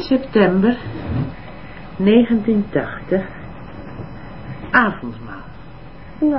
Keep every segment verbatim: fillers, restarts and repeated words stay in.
september negentientachtig. Avondmaal. Nou.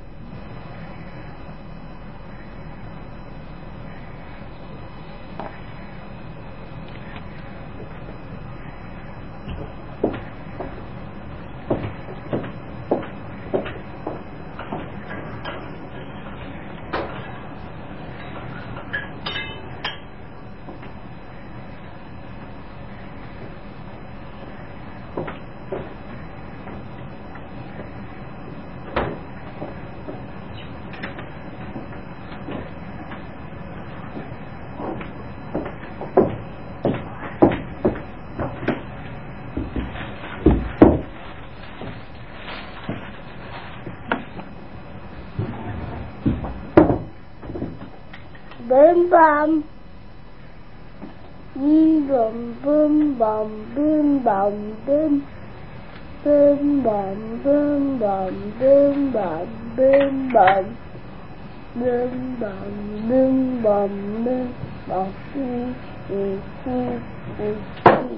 Bum bum. Bum bum bum bum bum bum. Bum bum bum bum bum bum bum bum. Bum bum bum bum bum bum. Mm, mm, mm, mm, mm.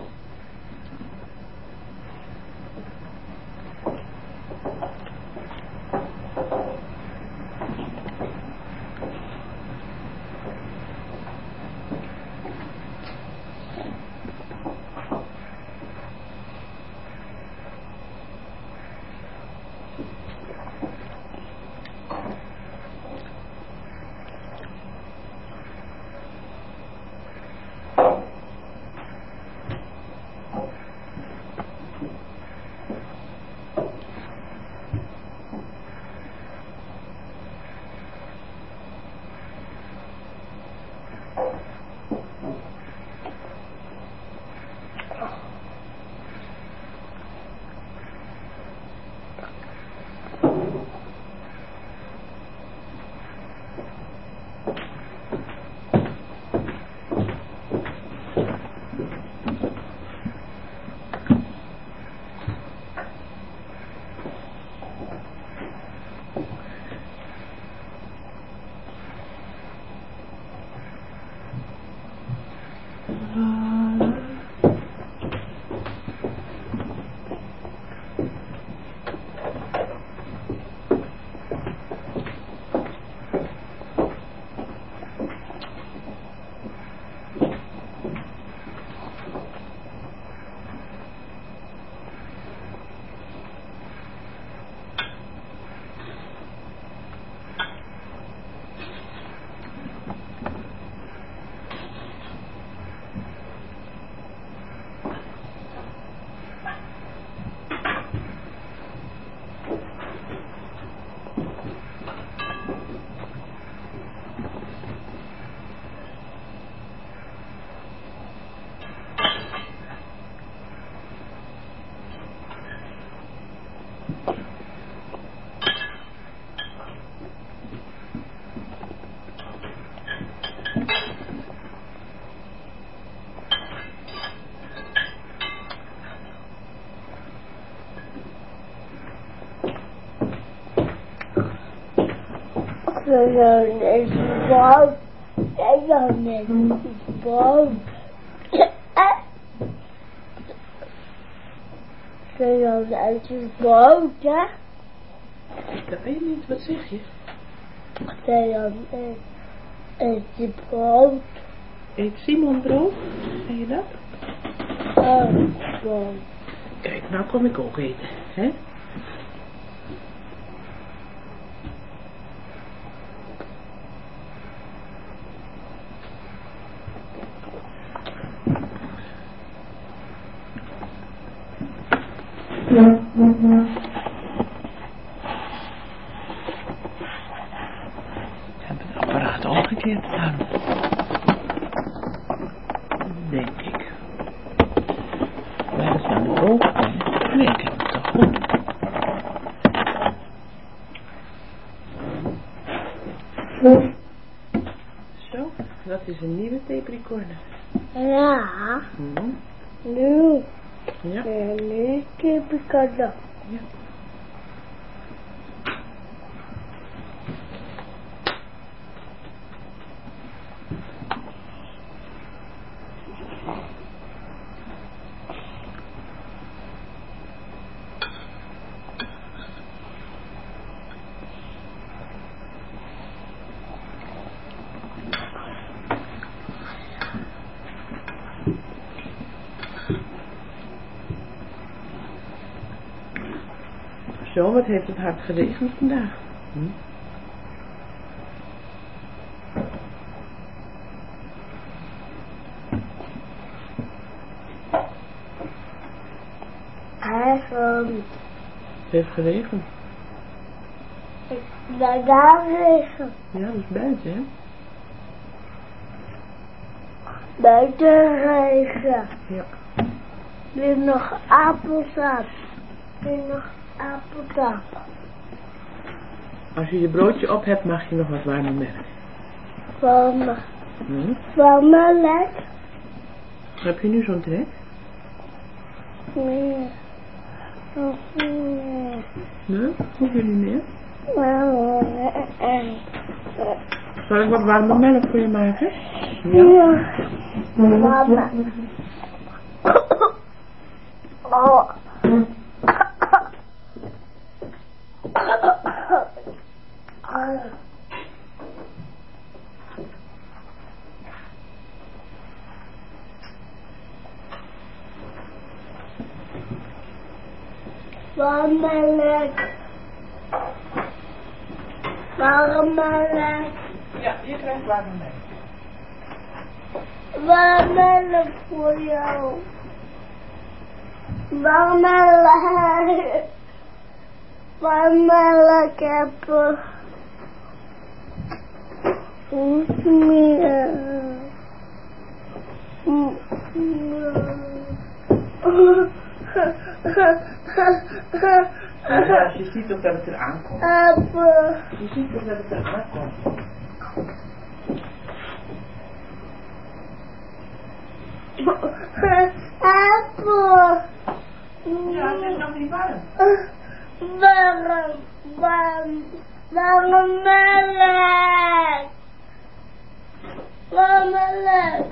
Zo'n is boom. Zo'n is boom. Zo'n is boom, ja? Dat weet je niet, wat zeg je? Zo'n is is brood. Eet Simon brood? Zeg je dat? Oh, brood. Kijk, nou kom ik ook eten, hè? Ik heb het apparaat omgekeerd gedaan. Denk ik. Maar het is aan de bovenkant. Nee, ik heb het toch goed. Zo, dat is een nieuwe tape recorder. Ja. Hm. Nu. Ja. En nu heb ik het nog. Ja. Zo, wat heeft het hard geregend vandaag? Hm? Eigenlijk. Het heeft geregend. Daar daar regen. Ja, dat is buiten, hè? Buiten regen. Ja. Weer nog appelsap. Weer nog appelsap. Als je je broodje op hebt, mag je nog wat warme melk. Warme. Hm? Warme melk. Heb je nu zo'n trek? Nee. Nog meer. Nee? Hoef je niet meer? Nee. Zal ik wat warme melk voor je maken? Ja. Warme. Oh. Warme melk. Warme melk. Ja, je krijgt warme melk. Warme melk voor jou. Warme melk. Warme melk hebben. Niet meer. Ja, je ziet toch dat het eraan komt. Apple. Je ziet toch dat het eraan komt. Apple. Ja, het is nog niet warm. Warm, warm, warme melk. Warme melk.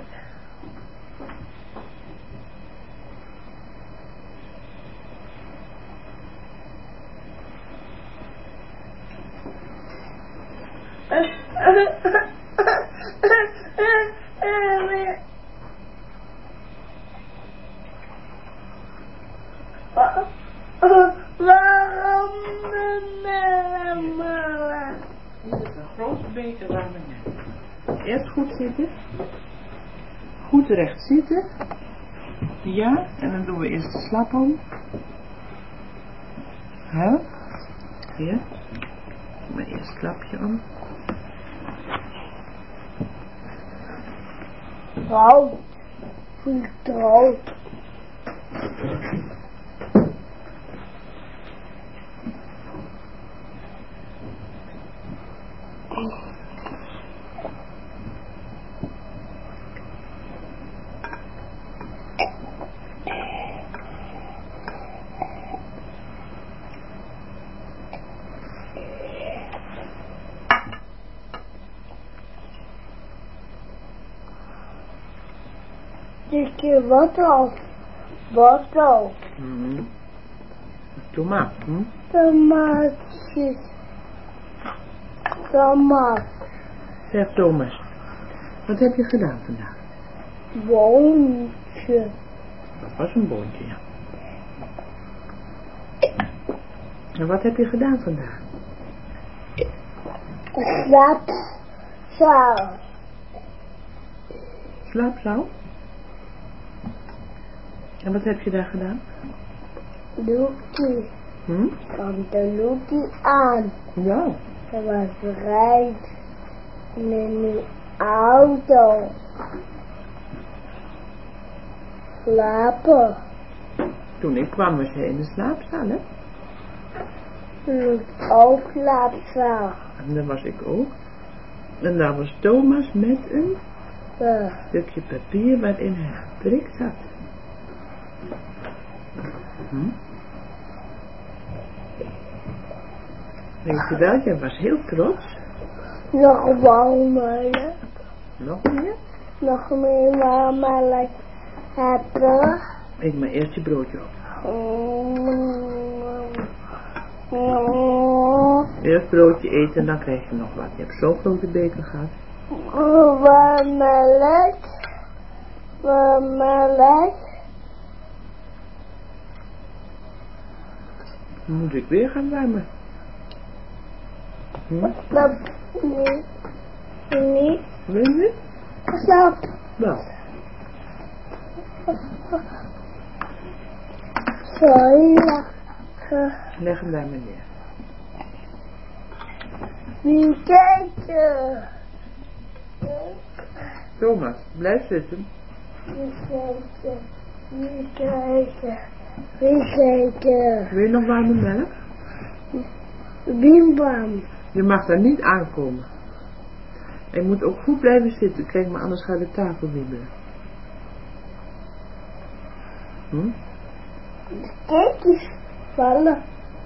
Waarom melk? Dit is een grote beker warme melk. Eerst goed zitten. Goed recht zitten. Ja, en dan doen we eerst de slap om. Hè? Hier. Doe maar eerst het klapje om. Rood. Goed rood. Dit keer wortel. Wortel. Mm. Tomaat. Hm? Tomaatjes. Tomaat. Zeg Thomas, wat heb je gedaan vandaag? Boontje. Dat was een boontje, ja. En wat heb je gedaan vandaag? Slaapzaal. Slaapzaal? En wat heb je daar gedaan? Loekie. Hm? Komt de Loekie aan. Ja. Ze was rijdt in een auto. Slapen. Toen ik kwam was jij in de slaapzaal, hè? Loek ook slaapzaal. En daar was ik ook. En daar was Thomas met een Ja. stukje papier waarin hij geprikt had. Hm? Weet je wel, jij was heel trots. Nog warmer. Nog meer? Nog meer warmer hebben. Eet maar eerst je broodje op. Eerst broodje eten en dan krijg je nog wat. Je hebt zo'n grote beker gehad. Warmelk. Warmelk. Dan moet ik weer gaan ruimen. Hm? Dat niet. Niet. Weet je niet? Snap. Wel. Sorry. Leg hem bij me neer. Niet kijken. Thomas, blijf zitten. Niet kijken. Niet kijken. Niet kijken. Wil je nog warme melk? Bim bam. Je mag daar niet aankomen. En je moet ook goed blijven zitten. Kijk maar, anders gaat de tafel wiebelen. Hm? Kijk eens vallen.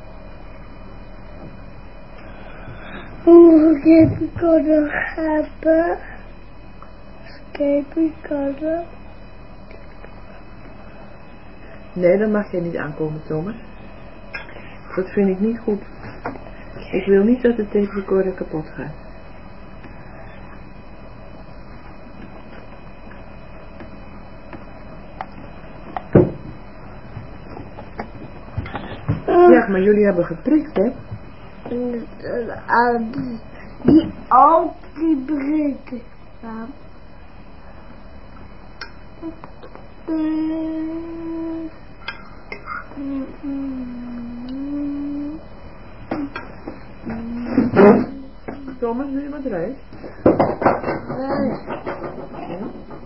Hoe heb ik kunnen hebben? Heb ik kunnen? Nee, dan mag jij niet aankomen, Thomas. Dat vind ik niet goed. Ik wil niet dat de tape recorder kapot gaat. Ja, maar jullie hebben geprikt, hè? Die altijd breken staan. Thomas, wil je wat rijst? Ja?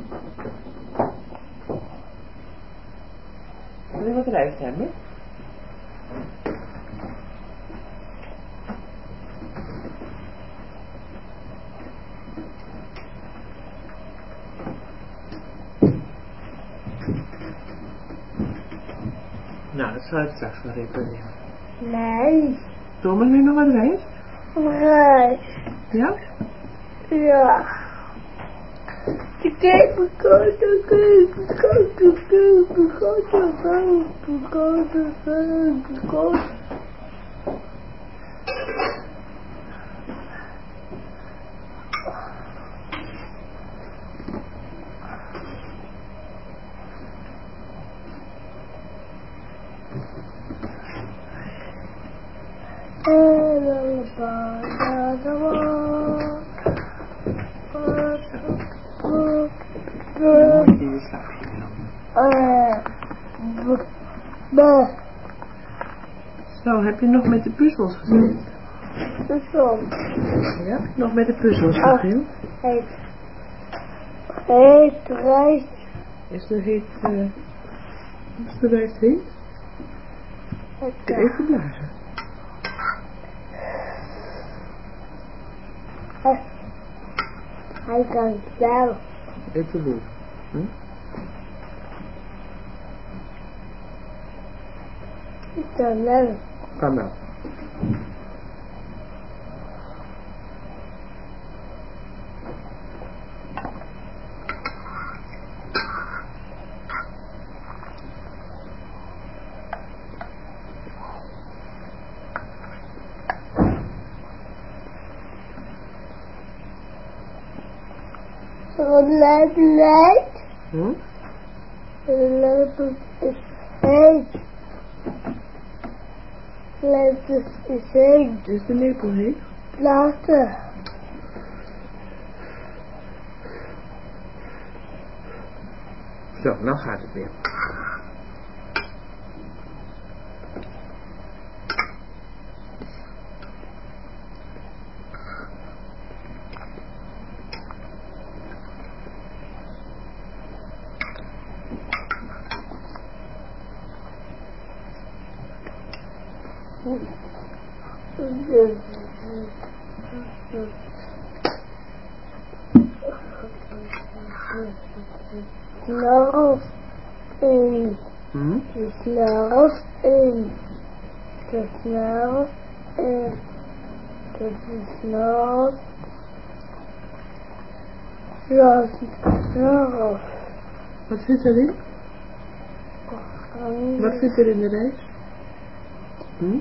Wil je wat rijst hebben? Nou, dat zal ik straks wel repareren. Nee. Thomas, wil je nog wat rijst? Nee. Ja? Ja. Ik heb een grote keuken, grote keuken, grote keuken, grote keuken, grote. Zo, heb je nog met de puzzels gespeeld? Puzzel. Ja, nog met de puzzels gespeeld? Heet. Heet rijst. Is de heet, uh, is de rijst heet? Even blazen. Hij kan zelf. Even doen. Hm? Ik kan wel. Kan wel. Wat lijkt lijkt? Hm? Lijkt is heet. Lijkt is heet. Is de lepel heet? Later. Zo, nou gaat het weer. Snarf in. Hm? De snarf in. De snarf in. De snarf. Ja, snarf. Wat zit erin? Wat zit er in de rijst? Hm?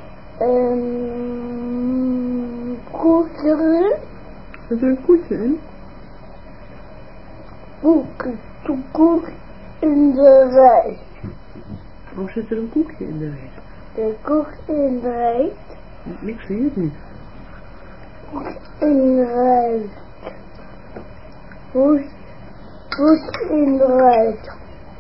Een koekje erin. Zit er een koetje in? Koekje, koek in de rijst. Of zit er een koekje in de rijst? de koek indraait. Ik zie het niet. Indraait. Hoest, hoest indraait.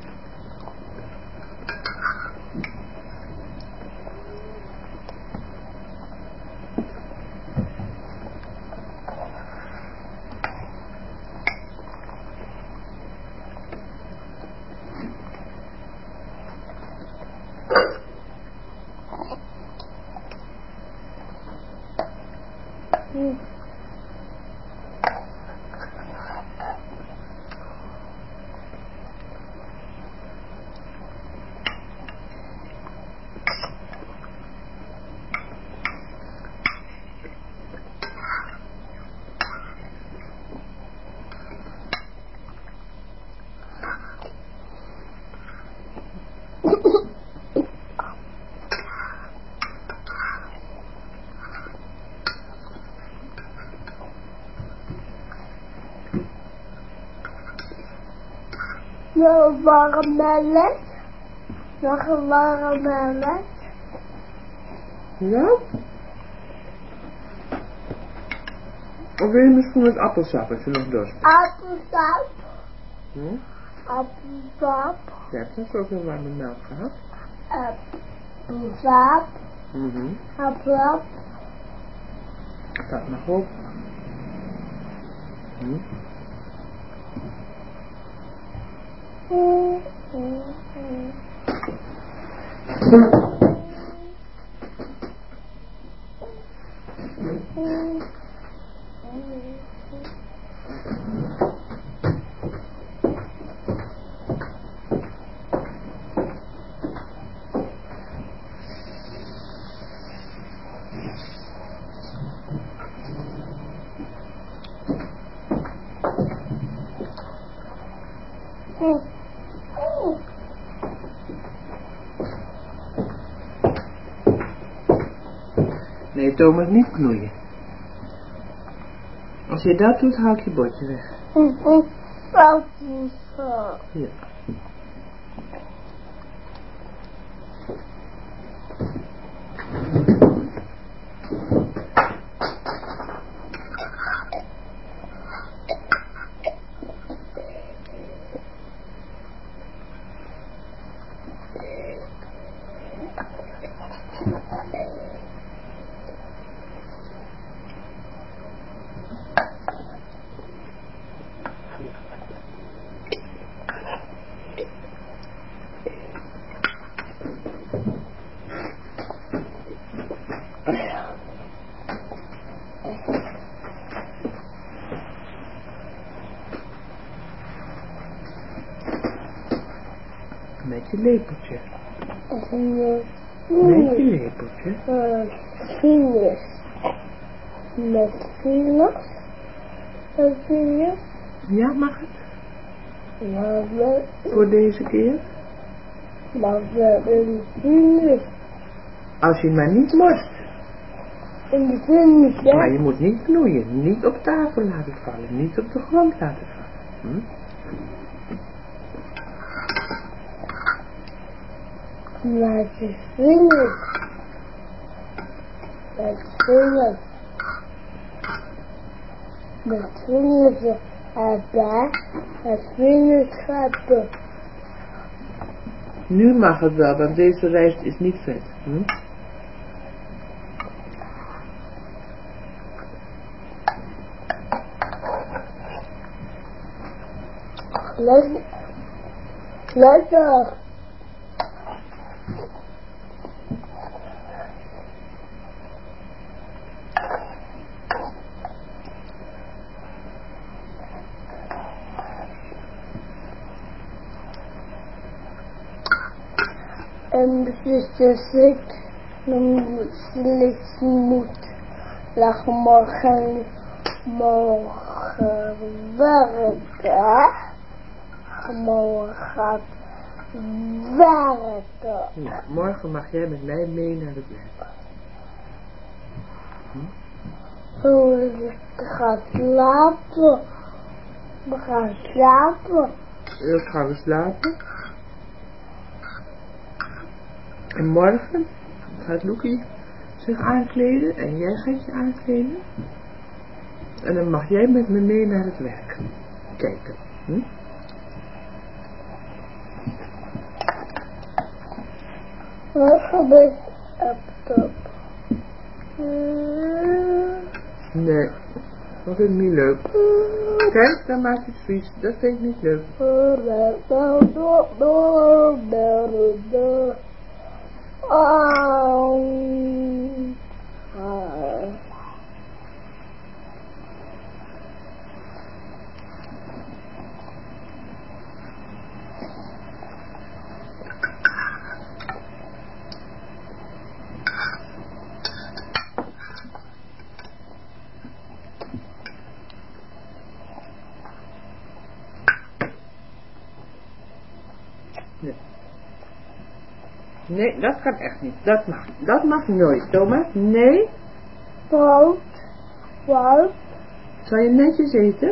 Nog een warm melk. Nog een warm melk. Ja? Of wil je misschien met appelsap als je nog dorst hebt? Appelsap. Hm? Appelsap. Je hebt net zoveel warme melk gehad. Appelsap. Mhm. Appelsap. Dat mag ook. Hm? Mm, mm, mm. Mm. Nee, Thomas, niet knoeien. Als je dat doet, haal ik je bordje weg. Ja. Met je lepeltje. Met je lepeltje. Vingers. Met vingers. Met vingers. Ja, mag het? Maar met, Voor deze keer? maar met een vingers. Als je maar niet morst. In de vingers, Maar hè? je moet niet knoeien. Niet op tafel laten vallen. Niet op de grond laten vallen. Hm? Met je vingers. Met vingers. Met vingers hebben. Met vingers hebben. Nu mag het wel, want deze rijst is niet vet. Hm? Lekker. Lekker. En dus ik dan moet lag morgen morgen werken. Morgen gaat werken. Ja, morgen mag jij met mij mee naar het werk. Hm? Zo ik ga slapen. We gaan slapen. Eerst gaan we slapen. En morgen gaat Loekie zich aankleden en jij gaat je aankleden. En dan mag jij met me mee naar het werk kijken. Hm? Wat gebeurt op top? Nee, dat vind ik niet leuk. Kijk, dan maakt het vies. Dat vind ik niet leuk. Nee. Nee, dat kan echt niet. Dat mag. Dat mag nooit, Thomas. Nee. Brood. Brood. Zal je netjes eten?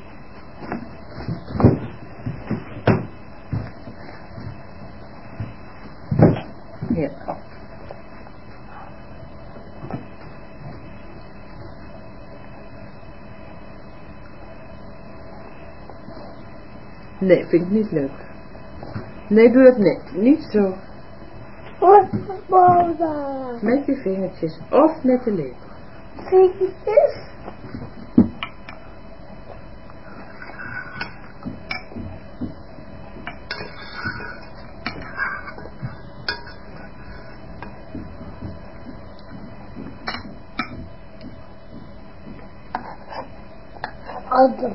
Ja. Nee, vind ik niet leuk. Nee, doe dat niet. Niet zo. Met je vingertjes of met de lepel. Vingertjes? Adem.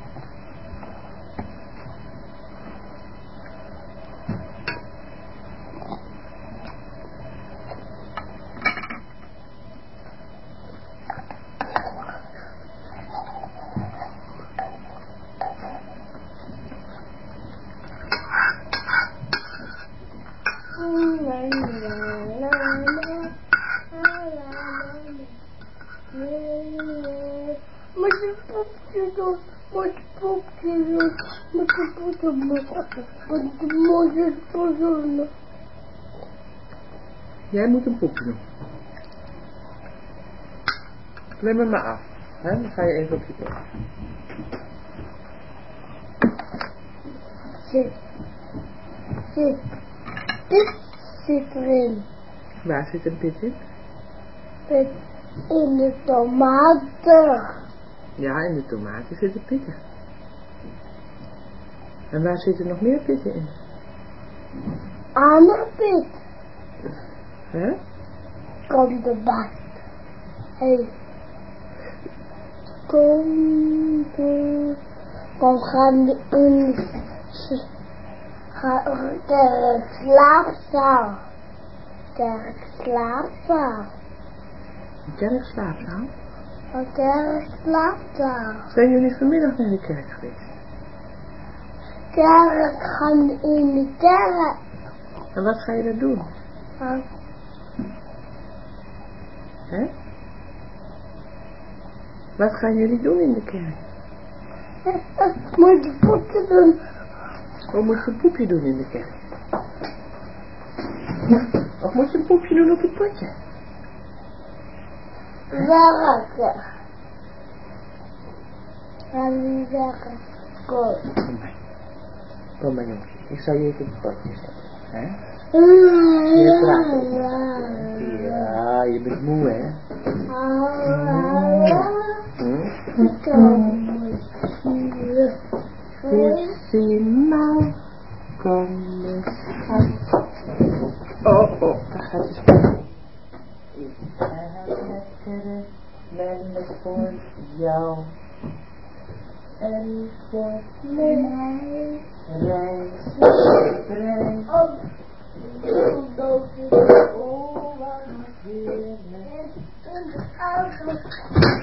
Moet je poepje doen, moet je poepje doen, moet je poepje doen, moet je poepje doen. Jij moet een poepje doen. Klim hem maar af. Hè? Dan ga je even op je bed. Zit. Zit. Dit zit erin. Waar zit een pit in? Pit in de tomaten. Ja, in de tomaten zitten pitten. En waar zitten nog meer pitten in? Aardappit. Hè? Kom de bast. Hey. Kom de... Kom gaan we in de slaapzaal. De slaapzaal. De kerkslaapzaal? De slaapzaal. Zijn jullie vanmiddag naar de kerk geweest? Kerk gaan in de kerk. En wat ga je daar doen? Uh, Hè? Wat gaan jullie doen in de kerk? Moet je poepje doen. Of moet je een poepje doen in de kerk? Of moet je een poepje doen op het potje? Werken. Gaan we werken. Kom. Kom maar. Kom maar jongen. Ik zal je even op het potje zetten. Hè? Je Je praat ook. Ja, je bent moe hè? Hm? Decimaal, kom eens uit. Oh, oh, daar gaat de spel. Ik heb lekkere melk voor jou. En voor mij reis brengt. Oh, wat heerlijk.